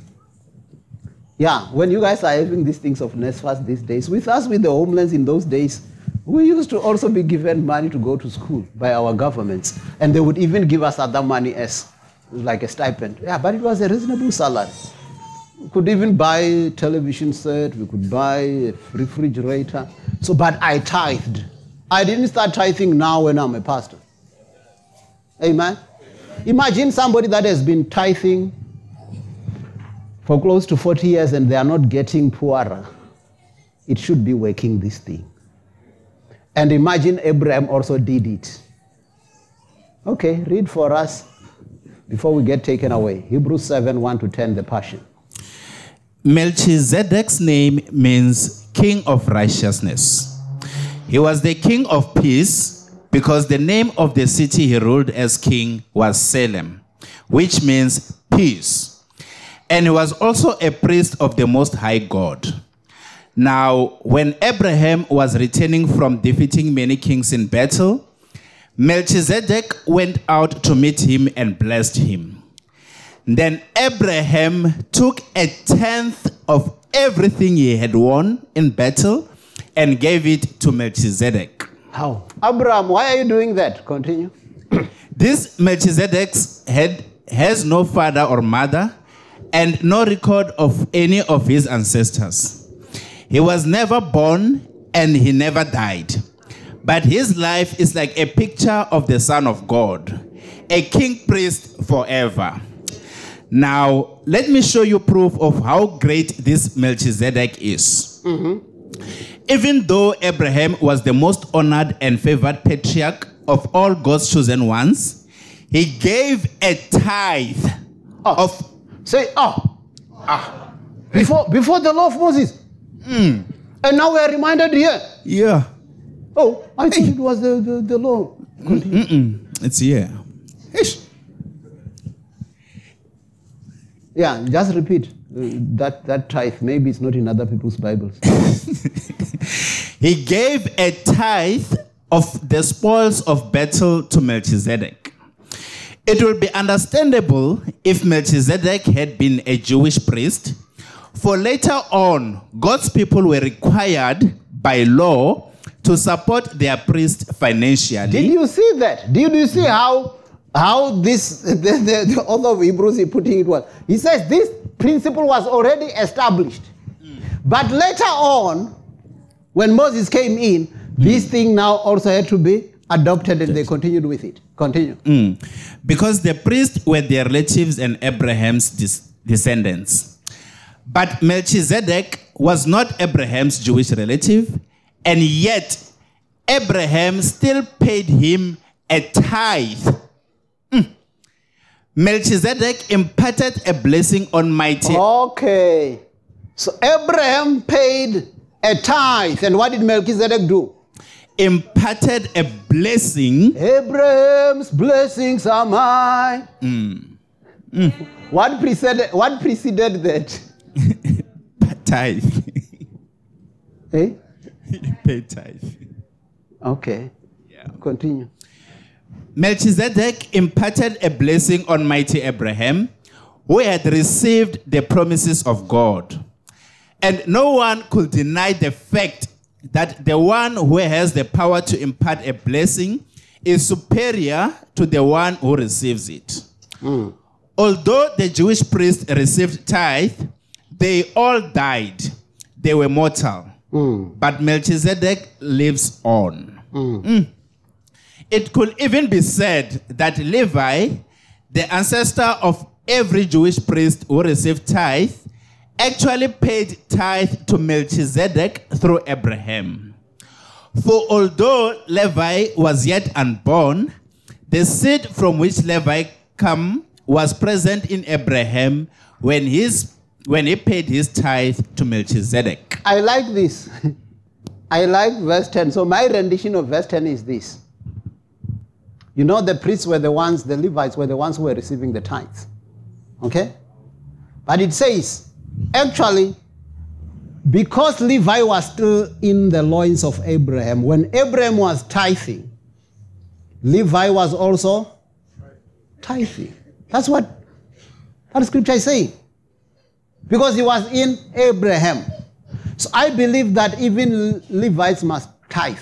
Yeah, when you guys are having these things of NSFAS these days, with us, with the homeless in those days, we used to also be given money to go to school by our governments. And they would even give us other money as like a stipend. Yeah, but it was a reasonable salary. We could even buy a television set, we could buy a refrigerator. So, but I tithed. I didn't start tithing now when I'm a pastor. Amen? Imagine somebody that has been tithing for close to 40 years and they are not getting poorer. It should be working this thing. And imagine Abraham also did it. Okay, read for us before we get taken away. Hebrews 7, 1 to 10, the Passion. Melchizedek's name means King of Righteousness. He was the king of peace because the name of the city he ruled as king was Salem, which means peace. And he was also a priest of the Most High God. Now, when Abraham was returning from defeating many kings in battle, Melchizedek went out to meet him and blessed him. Then Abraham took 1/10 of everything he had won in battle and gave it to Melchizedek. How? Abraham, why are you doing that? Continue. This Melchizedek has no father or mother and no record of any of his ancestors. He was never born and he never died. But his life is like a picture of the Son of God, a king priest forever. Now, let me show you proof of how great this Melchizedek is. Even though Abraham was the most honored and favored patriarch of all God's chosen ones, he gave a tithe of... Before the law of Moses. And now we are reminded here. Yeah. Oh, I think it was the law. It's here. Yeah, just repeat that tithe. Maybe it's not in other people's Bibles. He gave a tithe of the spoils of Bethel to Melchizedek. It will be understandable if Melchizedek had been a Jewish priest, for later on, God's people were required by law to support their priest financially. Did you see that? Did you see how this the author of Hebrews is putting it was? He says this principle was already established. But later on, when Moses came in, this thing now also had to be adopted, and they continued with it. Continue. Because the priests were their relatives and Abraham's descendants. But Melchizedek was not Abraham's Jewish relative, and yet Abraham still paid him a tithe. Melchizedek imparted a blessing on mighty... Okay. So Abraham paid a tithe, and what did Melchizedek do? Imparted a blessing. Abraham's blessings are mine. What preceded that? Tithe. Eh? Paid tithe. Okay. Yeah. Continue. Melchizedek imparted a blessing on mighty Abraham, who had received the promises of God. And no one could deny the fact that the one who has the power to impart a blessing is superior to the one who receives it. Although the Jewish priests received tithe, they all died. They were mortal. But Melchizedek lives on. It could even be said that Levi, the ancestor of every Jewish priest who received tithe, actually paid tithe to Melchizedek through Abraham. For although Levi was yet unborn, the seed from which Levi came was present in Abraham when he paid his tithe to Melchizedek. I like this. I like verse 10. So my rendition of verse 10 is this. You know, the priests were the ones, the Levites were the ones who were receiving the tithes. Okay? But it says, actually, because Levi was still in the loins of Abraham, when Abraham was tithing, Levi was also tithing. That's what scripture is saying. Because he was in Abraham. So I believe that even Levites must tithe.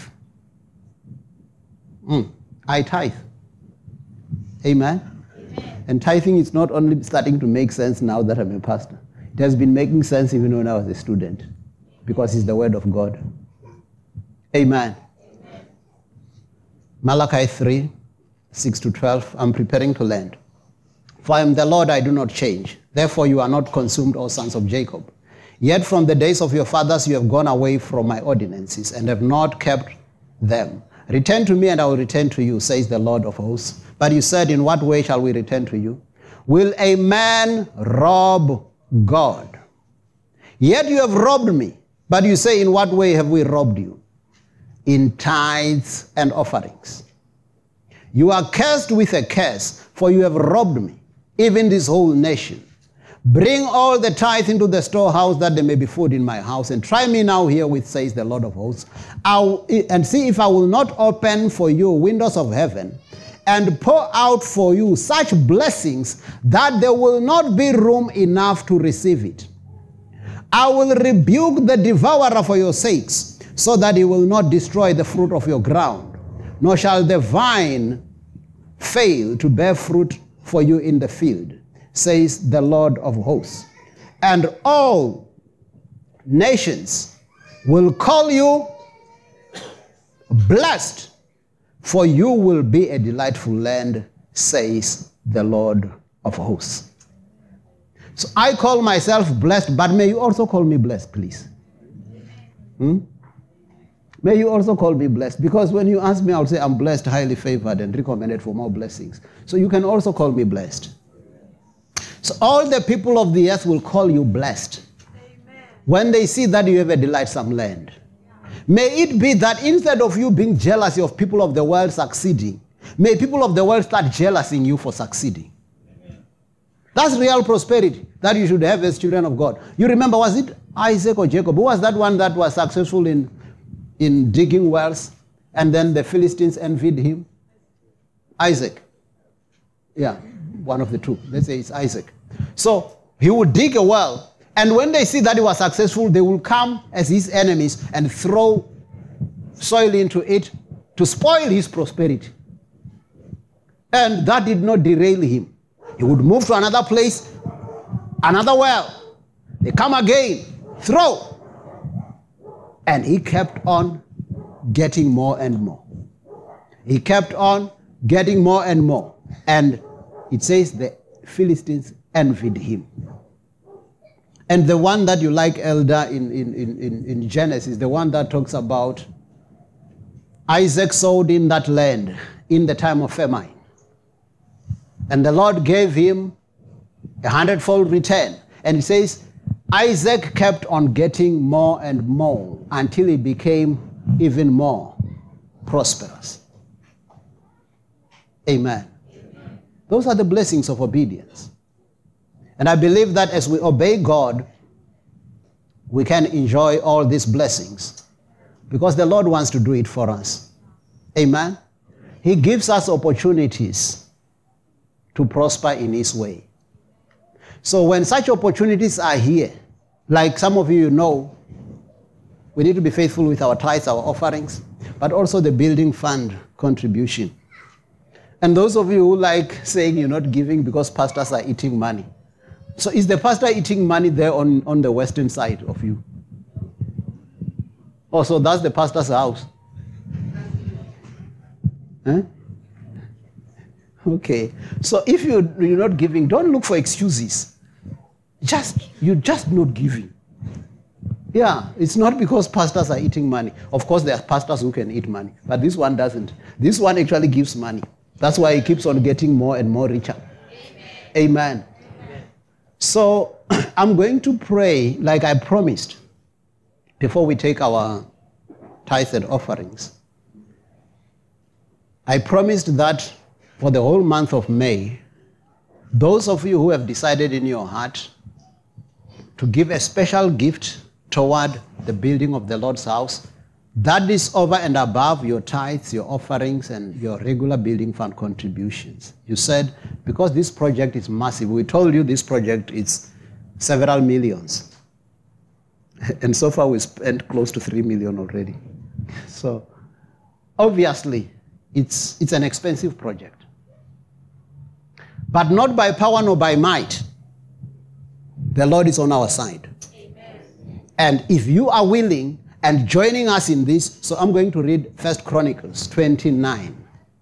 I tithe. Amen? And tithing is not only starting to make sense now that I'm a pastor. It has been making sense even when I was a student. Because it's the word of God. Amen. Malachi 3, 6-12. I'm preparing to land. For I am the Lord, I do not change. Therefore you are not consumed, O sons of Jacob. Yet from the days of your fathers you have gone away from my ordinances and have not kept them. Return to me and I will return to you, says the Lord of hosts. But you said, in what way shall we return to you? Will a man rob God? Yet you have robbed me. But you say, in what way have we robbed you? In tithes and offerings. You are cursed with a curse, for you have robbed me, even this whole nation. Bring all the tithe into the storehouse, that there may be food in my house, and try me now herewith, says the Lord of hosts, and see if I will not open for you windows of heaven, and pour out for you such blessings that there will not be room enough to receive it. I will rebuke the devourer for your sakes, so that he will not destroy the fruit of your ground, nor shall the vine fail to bear fruit for you in the field, says the Lord of hosts. And all nations will call you blessed, for you will be a delightful land, says the Lord of hosts. So I call myself blessed, but may you also call me blessed, please. May you also call me blessed. Because when you ask me, I'll say I'm blessed, highly favored, and recommended for more blessings. So you can also call me blessed. So all the people of the earth will call you blessed. Amen. When they see that you have a delightsome land. May it be that instead of you being jealous of people of the world succeeding, may people of the world start jealousing you for succeeding. Amen. That's real prosperity that you should have as children of God. You remember, was it Isaac or Jacob? Who was that one that was successful in digging wells, and then the Philistines envied him? Isaac. Yeah, one of the two. Let's say it's Isaac. So he would dig a well, and when they see that he was successful, they will come as his enemies and throw soil into it to spoil his prosperity. And that did not derail him. He would move to another place, another well. They come again, throw. And he kept on getting more and more. He kept on getting more and more. And it says the Philistines envied him. And the one that you like, Elder, in Genesis, the one that talks about Isaac sowed in that land in the time of famine. And the Lord gave him 100-fold return. And it says, Isaac kept on getting more and more until he became even more prosperous. Amen. Amen. Those are the blessings of obedience. And I believe that as we obey God, we can enjoy all these blessings because the Lord wants to do it for us. Amen. He gives us opportunities to prosper in His way. So when such opportunities are here, like some of you know, we need to be faithful with our tithes, our offerings, but also the building fund contribution. And those of you who like saying you're not giving because pastors are eating money. So is the pastor eating money there on the western side of you? Oh, so that's the pastor's house. Huh? Okay. So if you're not giving, don't look for excuses. You're just not giving. Yeah, it's not because pastors are eating money. Of course, there are pastors who can eat money, but this one doesn't. This one actually gives money. That's why he keeps on getting more and more richer. Amen. Amen. So I'm going to pray like I promised before we take our tithes and offerings. I promised that for the whole month of May, those of you who have decided in your heart to give a special gift toward the building of the Lord's house, that is over and above your tithes, your offerings, and your regular building fund contributions. You said, because this project is massive, we told you this project is several millions. And so far we spent close to 3 million already. So obviously, it's an expensive project. But not by power nor by might. The Lord is on our side. Amen. And if you are willing and joining us in this, so I'm going to read 1 Chronicles 29.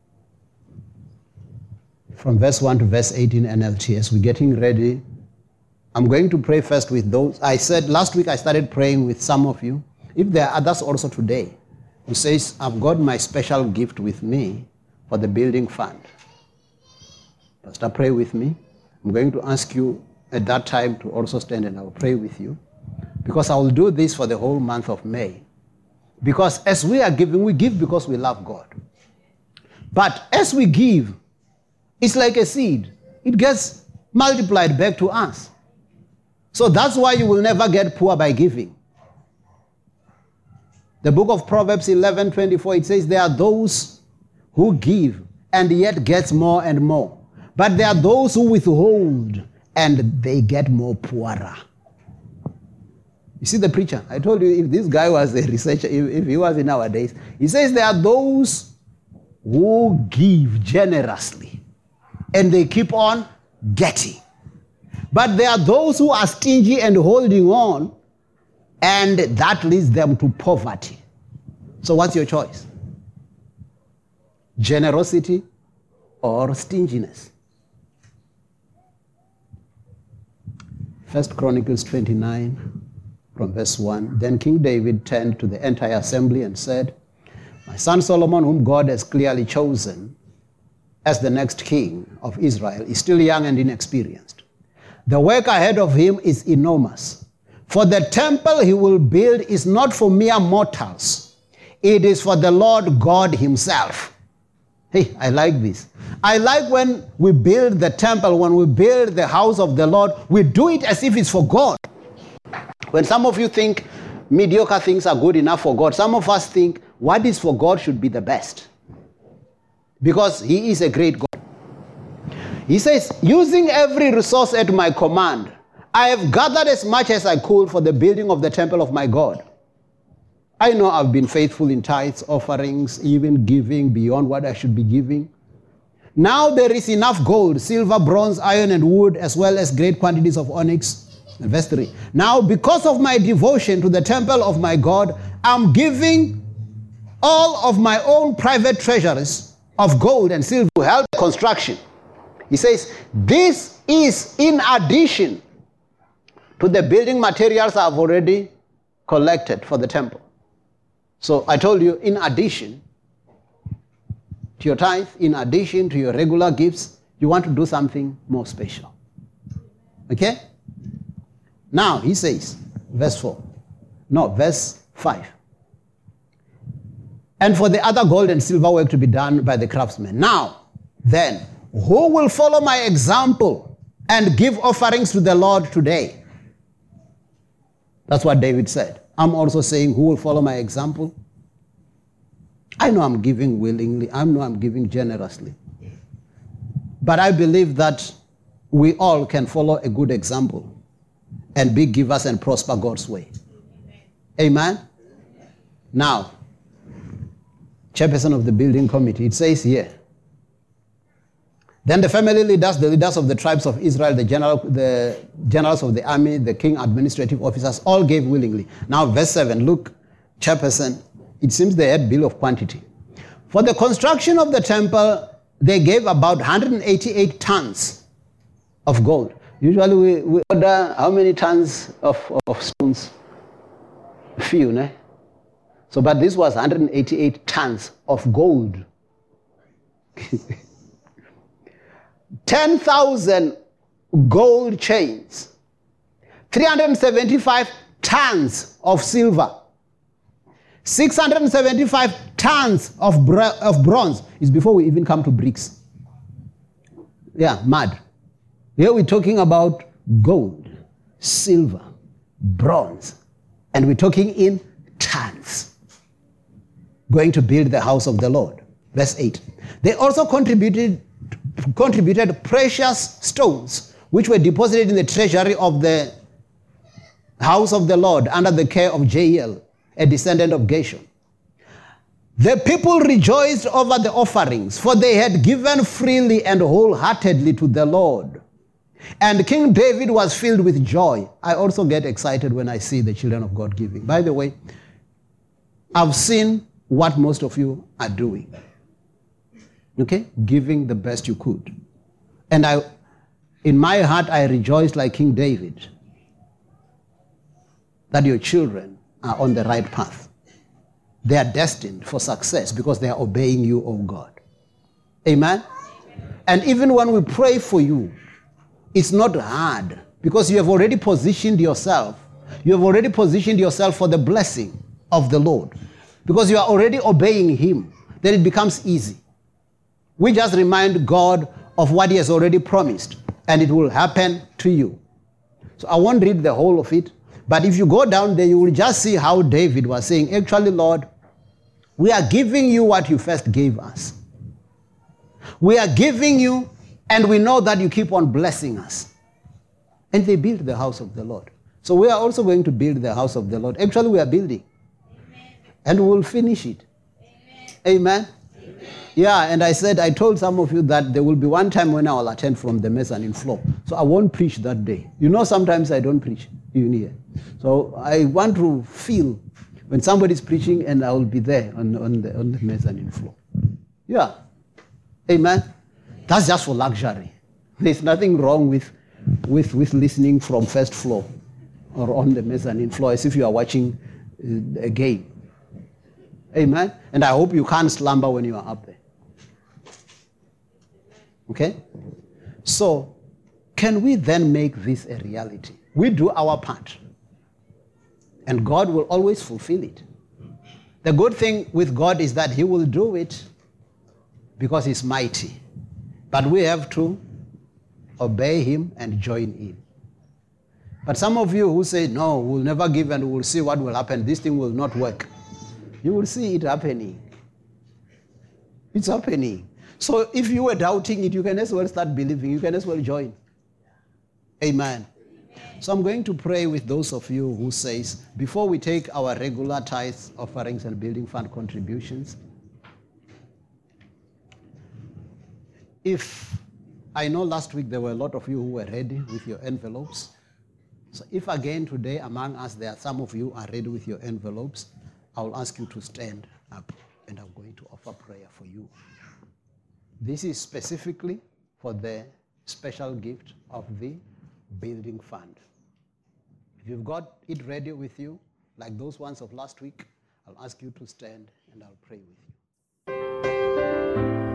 From verse 1 to verse 18 NLT. As we're getting ready, I'm going to pray first with those. I said last week I started praying with some of you. If there are others also today who says, I've got my special gift with me for the building fund. Pastor, pray with me. I'm going to ask you at that time to also stand and I'll pray with you. Because I will do this for the whole month of May. Because as we are giving, we give because we love God. But as we give, it's like a seed. It gets multiplied back to us. So that's why you will never get poor by giving. The book of Proverbs 11:24, it says, there are those who give and yet gets more and more. But there are those who withhold and they get more poorer. You see the preacher? I told you if this guy was a researcher, if he was in our days, he says there are those who give generously and they keep on getting. But there are those who are stingy and holding on and that leads them to poverty. So what's your choice? Generosity or stinginess? 1 Chronicles 29 from verse 1. Then King David turned to the entire assembly and said, "My son Solomon, whom God has clearly chosen as the next king of Israel, is still young and inexperienced. The work ahead of him is enormous. For the temple he will build is not for mere mortals. It is for the Lord God himself." Hey, I like this. I like when we build the temple, when we build the house of the Lord, we do it as if it's for God. When some of you think mediocre things are good enough for God, some of us think what is for God should be the best. Because he is a great God. He says, "Using every resource at my command, I have gathered as much as I could for the building of the temple of my God. I know I've been faithful in tithes, offerings, even giving beyond what I should be giving. Now there is enough gold, silver, bronze, iron, and wood, as well as great quantities of onyx." Verse 3. "Now because of my devotion to the temple of my God, I'm giving all of my own private treasures of gold and silver to help construction." He says, "This is in addition to the building materials I've already collected for the temple." So I told you, in addition to your tithe, in addition to your regular gifts, you want to do something more special. Okay? Now, he says, verse 5. "And for the other gold and silver work to be done by the craftsmen. Now, then, who will follow my example and give offerings to the Lord today?" That's what David said. I'm also saying, who will follow my example? I know I'm giving willingly. I know I'm giving generously. But I believe that we all can follow a good example and be givers and prosper God's way. Amen? Now, chairperson of the building committee, it says here, "Then the family leaders, the leaders of the tribes of Israel, the generals of the army, the king, administrative officers, all gave willingly." Now verse 7, look, chairperson, it seems they had bill of quantity. "For the construction of the temple, they gave about 188 tons of gold." Usually we order how many tons of stones? A few, ne? So, but this was 188 tons of gold. 10,000 gold chains, 375 tons of silver, 675 tons of bronze. Is before we even come to bricks. Yeah, mud. Here we're talking about gold, silver, bronze, and we're talking in tons. Going to build the house of the Lord. Verse 8. "They also contributed precious stones, which were deposited in the treasury of the house of the Lord under the care of Jael, a descendant of Gershon. The people rejoiced over the offerings, for they had given freely and wholeheartedly to the Lord. And King David was filled with joy." I also get excited when I see the children of God giving. By the way, I've seen what most of you are doing. Okay? Giving the best you could. And in my heart, I rejoice like King David that your children are on the right path. They are destined for success because they are obeying you, oh God. Amen? And even when we pray for you, it's not hard because you have already positioned yourself. You have already positioned yourself for the blessing of the Lord because you are already obeying him. Then it becomes easy. We just remind God of what he has already promised, and it will happen to you. So I won't read the whole of it, but if you go down there, you will just see how David was saying, "Actually, Lord, we are giving you what you first gave us. We are giving you, and we know that you keep on blessing us." And they built the house of the Lord. So we are also going to build the house of the Lord. Actually, we are building. Amen. And we will finish it. Amen. Amen. Yeah, and I told some of you that there will be one time when I will attend from the mezzanine floor. So I won't preach that day. You know, sometimes I don't preach even here. So I want to feel when somebody's preaching and I will be there on the mezzanine floor. Yeah. Amen. That's just for luxury. There's nothing wrong with listening from first floor or on the mezzanine floor as if you are watching a game. Amen? And I hope you can't slumber when you are up there. Okay? So, can we then make this a reality? We do our part. And God will always fulfill it. The good thing with God is that He will do it because He's mighty. But we have to obey Him and join in. But some of you who say, no, we'll never give and we'll see what will happen, this thing will not work. You will see it happening. It's happening. So if you were doubting it, you can as well start believing. You can as well join. Amen. So I'm going to pray with those of you who says, before we take our regular tithes, offerings, and building fund contributions, if I know last week there were a lot of you who were ready with your envelopes. So if again today among us there are some of you who are ready with your envelopes, I will ask you to stand up and I'm going to offer prayer for you. This is specifically for the special gift of the building fund. If you've got it ready with you, like those ones of last week, I'll ask you to stand and I'll pray with you.